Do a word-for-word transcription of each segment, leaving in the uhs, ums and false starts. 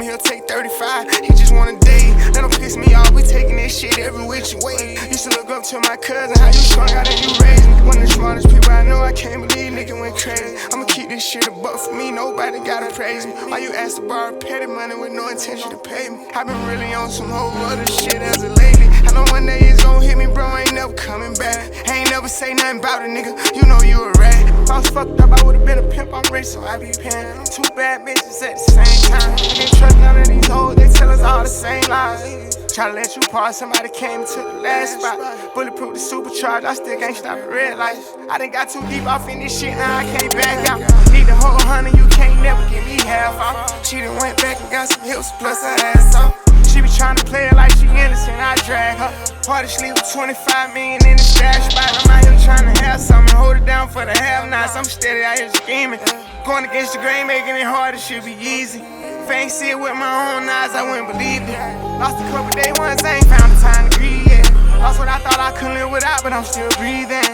me he'll take thirty-five. He just wanna date. Let him piss me off. We taking this shit every which way. Used to look up to my cousin, how you strung out and you raised me. One of the smartest people I know, I can't believe nigga went crazy. I'ma keep this shit a buck for me, nobody gotta praise me. Why you ask to borrow petty money with no intention to pay me? I been really on some whole other shit as of lately. I know one day it's gon' hit me, bro, I ain't never coming back. I ain't never say nothing about it, nigga, you know you a rat. If I was fucked up, I would've been a pimp, I'm rich, so I be paying. Two bad bitches at the same time. I can't trust none of these hoes, they tell us all the same lies. Try to let you part, somebody came and took the last spot. Bulletproof the supercharged, I still can't stop at red lights. I done got too deep off in this shit, now I can't back out. Need the whole hundred, you can't never give me half off. She done went back and got some hips plus her ass off. She be tryna play it like she innocent, I drag her. Party sleep with twenty-five million in the stash spot. I'm out here tryna have something, hold it down for the have-nots. I'm steady out here scheming. Going against the grain, making it hard, it should be easy. If I ain't see it with my own eyes, I wouldn't believe it. Lost a couple day ones, I ain't found the time to grieve yet. Lost what I thought I couldn't live without, but I'm still breathing.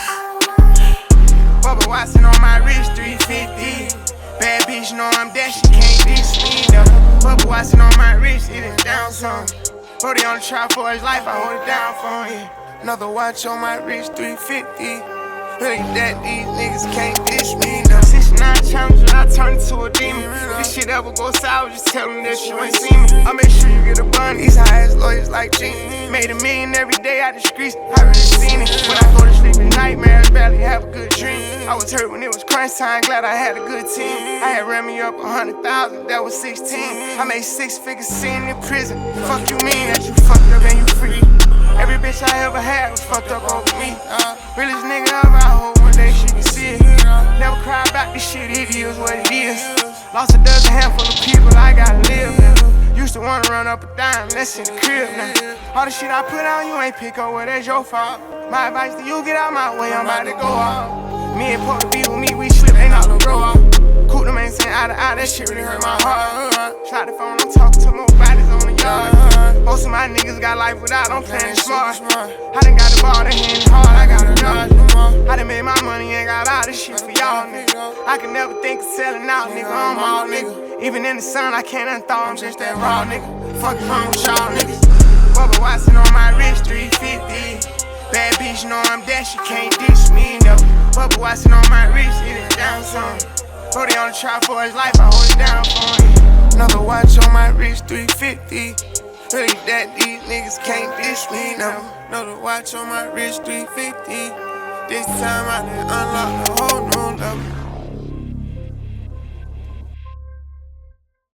Bubba Watson on my wrist, three fifty. Bad bitch, know I'm that, she can't diss me, no. Bubba Watson on my wrist, it is down some. Brody on the trap for his life, I hold it down for him. Another watch on my wrist, three fifty. Really that these niggas can't dish me, no. sixty-nine challenges, I turn into a demon. This shit ever go sour, just tell them that you ain't seen me. I make sure you get a bun, these high-ass lawyers like Gene. Made a million every day out the streets, I really seen it. When I go to sleep at nightmares, barely have a good dream. I was hurt when it was crunch time, glad I had a good team. I had ran me up a hundred thousand, that was sixteen. I made six figures sitting in prison. Fuck you mean that you fucked up and you free? Every bitch I ever had was fucked up over me. Uh, realest nigga ever, I hope one day she can see it. Never cry about this shit, it is what it is. Lost a dozen handful of people, I gotta live now. Used to wanna run up a dime, that's in the crib now. All the shit I put out, you ain't pick up, well, that's your fault. My advice to you, get out my way, I'm about to go off. Me and Pop to be with me, we slip, ain't not no grow off. Cool them ain't saying eye to eye, that shit really hurt my heart. Shot the phone, I'm talking to more bodies on the yard. Most of my niggas got life without, I'm playing smart. I done got the ball, they hitting hard, I got a dodge. I done made my money, ain't got all this shit for y'all, nigga. I can never think of selling out, nigga, I'm all nigga. Even in the sun, I can't unthaw, I'm just that raw, nigga. Fuck wrong with y'all, niggas. Bubba Watson on my wrist, three fifty. Bad bitch, know I'm that, she can't dish me, no. Bubba Watson on my wrist, it is down some. Brody on the trap for his life, I hold it down for him. Another watch on my wrist, three fifty. Really that these niggas can't dish me, no. Another watch on my wrist, three fifty. This time I done unlock the whole new level.